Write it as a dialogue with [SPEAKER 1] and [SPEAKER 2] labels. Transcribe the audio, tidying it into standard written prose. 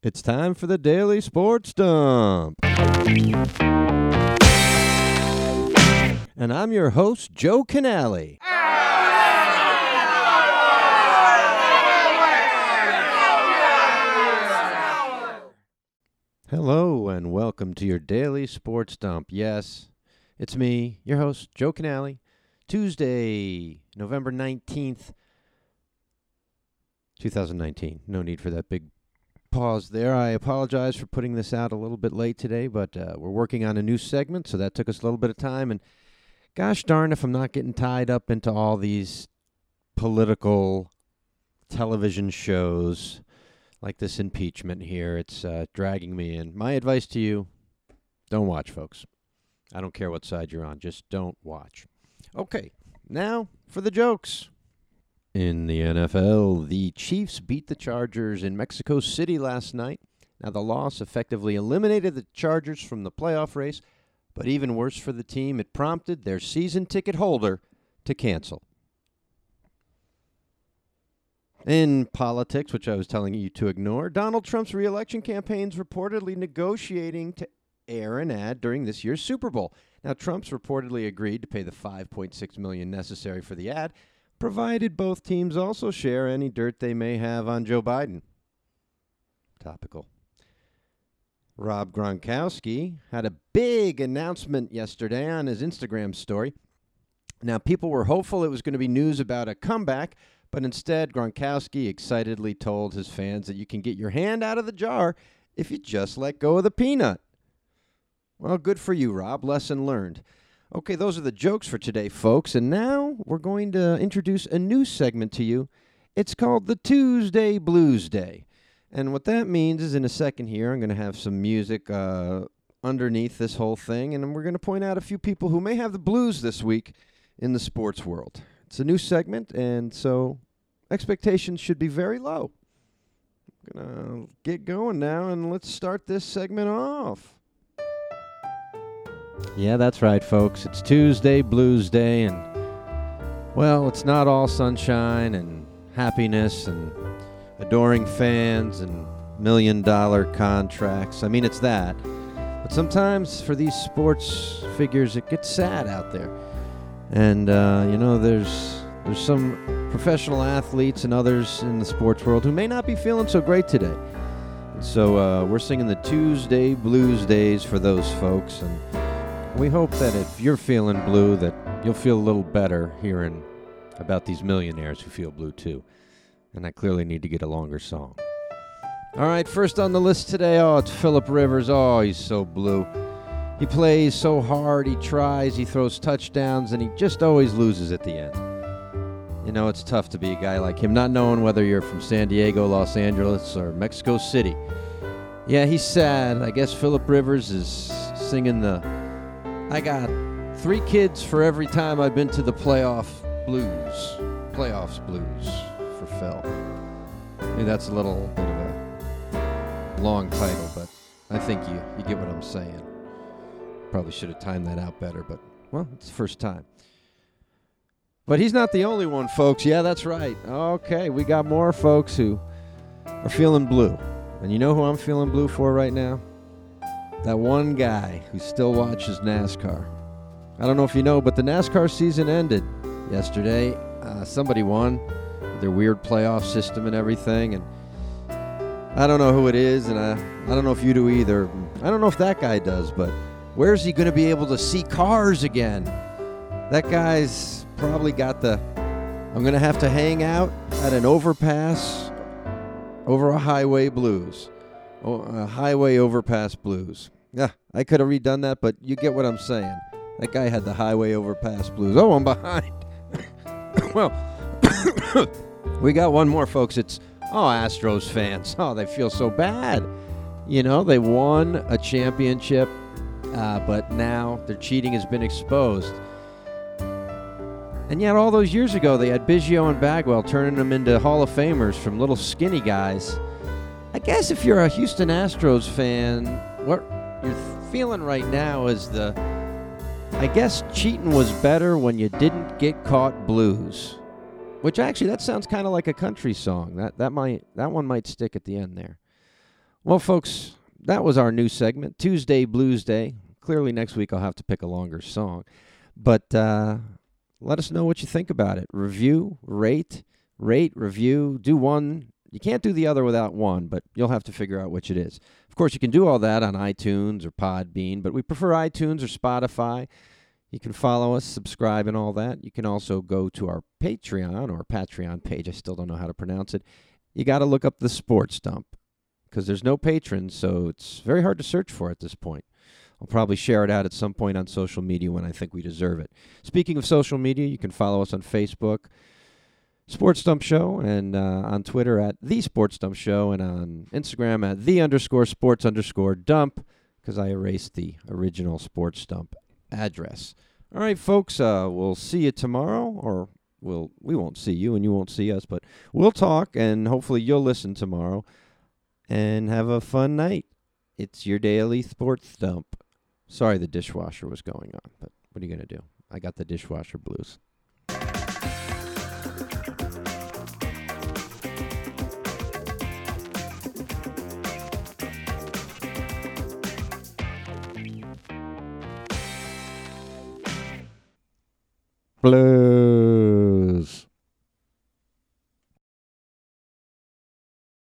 [SPEAKER 1] It's time for the Daily Sports Dump. And I'm your host, Joe Canale. Hello and welcome to your Daily Sports Dump. Yes, it's me, your host, Joe Canale. Tuesday, November 19th, 2019. No need for that big pause there. I apologize for putting this out a little bit late today, but we're working on a new segment, so that took us a little bit of time. And gosh darn if I'm not getting tied up into all these political television shows like this impeachment here. It's dragging me in. My advice to you, don't watch, folks. I don't care what side you're on. Just don't watch. Okay, now for the jokes. In the NFL, the Chiefs beat the Chargers in Mexico City last night. Now, the loss effectively eliminated the Chargers from the playoff race, but even worse for the team, it prompted their season ticket holder to cancel. In politics, which I was telling you to ignore, Donald Trump's re-election campaign is reportedly negotiating to air an ad during this year's Super Bowl. Now, Trump's reportedly agreed to pay the $5.6 million necessary for the ad, provided both teams also share any dirt they may have on Joe Biden. Topical. Rob Gronkowski had a big announcement yesterday on his Instagram story. Now, people were hopeful it was going to be news about a comeback, but instead, Gronkowski excitedly told his fans that you can get your hand out of the jar if you just let go of the peanut. Well, good for you, Rob. Lesson learned. Okay, those are the jokes for today, folks. And now we're going to introduce a new segment to you. It's called the Tuesday Blues Day. And what that means is in a second here, I'm going to have some music underneath this whole thing. And we're going to point out a few people who may have the blues this week in the sports world. It's a new segment, and so expectations should be very low. I'm going to get going now, and let's start this segment off. Yeah, that's right, folks. It's Tuesday Blues Day, and, well, it's not all sunshine and happiness and adoring fans and million-dollar contracts. I mean, it's that. But sometimes for these sports figures, it gets sad out there. And, there's some professional athletes and others in the sports world who may not be feeling so great today. And so we're singing the Tuesday Blues Days for those folks, and we hope that if you're feeling blue, that you'll feel a little better hearing about these millionaires who feel blue too. And I clearly need to get a longer song. All right, first on the list today, it's Phillip Rivers. Oh, he's so blue. He plays so hard, he tries, he throws touchdowns, and he just always loses at the end. You know, it's tough to be a guy like him, not knowing whether you're from San Diego, Los Angeles, or Mexico City. Yeah, he's sad. I guess Phillip Rivers is singing I got 3 kids for every time I've been to the playoffs blues for Phil. Maybe that's a little bit of a long title, but I think you get what I'm saying. Probably should have timed that out better, but, well, it's the first time. But he's not the only one, folks. Yeah, that's right. Okay, we got more folks who are feeling blue. And you know who I'm feeling blue for right now? That one guy who still watches NASCAR. I don't know if you know, but the NASCAR season ended yesterday. Somebody won with their weird playoff system and everything. And I don't know who it is, and I don't know if you do either. I don't know if that guy does, but where's he going to be able to see cars again? That guy's probably got I'm going to have to hang out at an overpass over a highway blues. Highway overpass blues. Yeah, I could have redone that, but you get what I'm saying. That guy had the highway overpass blues. Oh, I'm behind. Well, we got one more, folks. It's, Astros fans. Oh, they feel so bad. You know, they won a championship, but now their cheating has been exposed. And yet all those years ago, they had Biggio and Bagwell turning them into Hall of Famers from little skinny guys. I guess if you're a Houston Astros fan, what you're feeling right now is I guess cheating was better when you didn't get caught blues. Which actually, that sounds kind of like a country song. That one might stick at the end there. Well, folks, that was our new segment, Tuesday Blues Day. Clearly, next week I'll have to pick a longer song. But let us know what you think about it. Review, rate, review, do one. You can't do the other without one, but you'll have to figure out which it is. Of course, you can do all that on iTunes or Podbean, but we prefer iTunes or Spotify. You can follow us, subscribe, and all that. You can also go to our Patreon page. I still don't know how to pronounce it. You got to look up the Sports Dump because there's no patrons, so it's very hard to search for at this point. I'll probably share it out at some point on social media when I think we deserve it. Speaking of social media, you can follow us on Facebook, Sports Dump Show, and on Twitter at The Sports Dump Show, and on Instagram at _sports_dump, because I erased the original Sports Dump address. All right, folks, we'll see you tomorrow, or we won't see you and you won't see us, but we'll talk, and hopefully you'll listen tomorrow, and have a fun night. It's your daily Sports Dump. Sorry the dishwasher was going on, but what are you going to do? I got the dishwasher blues. Blue.